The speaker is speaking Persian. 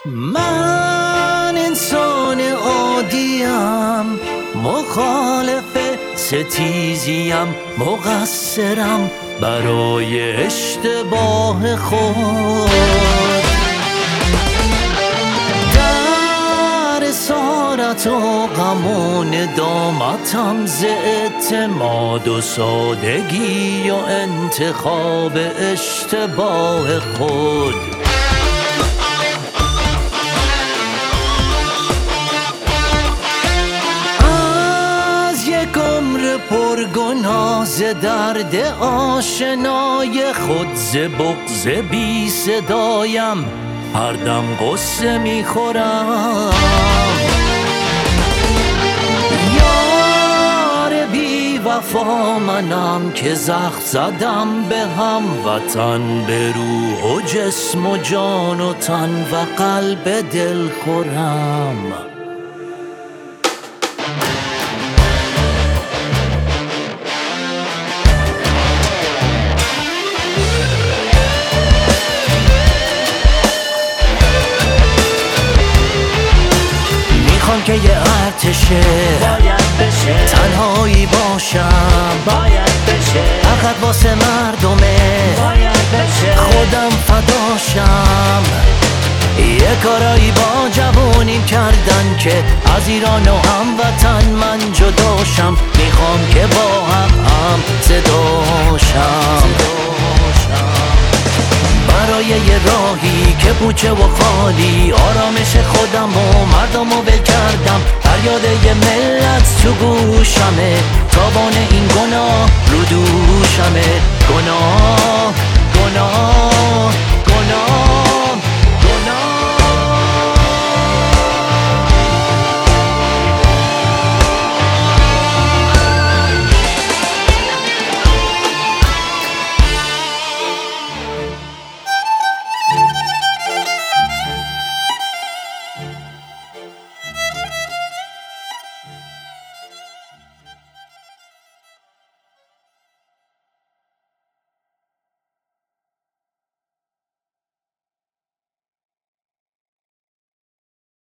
من انسان عادیم، مخالف ستیزیم، مقصرم برای اشتباه خود. در اسارت و غم و ندامتم ز اعتماد و سادگی و انتخاب اشتباه خود. پرگناه ز درد آشنای خود، ز بغض بی صدایم هر دم غصه میخورم. یار بی وفا منم که زخم زدم به هموطن، به روح و جسم و جان و تن و قلب دل خورم. که یه ارتشه باید بشه، تنهایی باشم باید بشه، فقط واسه مردمه باید بشه، خودم فداشم. یه کارایی با جوونیم کردن که از ایران و هموطن من جداشم. میخوام که با هم صداشم برای یه راهی که پوچه و خالی، آرامش خودم و مردم رو ول کردم. فریاد یه ملت تو گوشمه، تابان این گناه رو دوشمه، گناه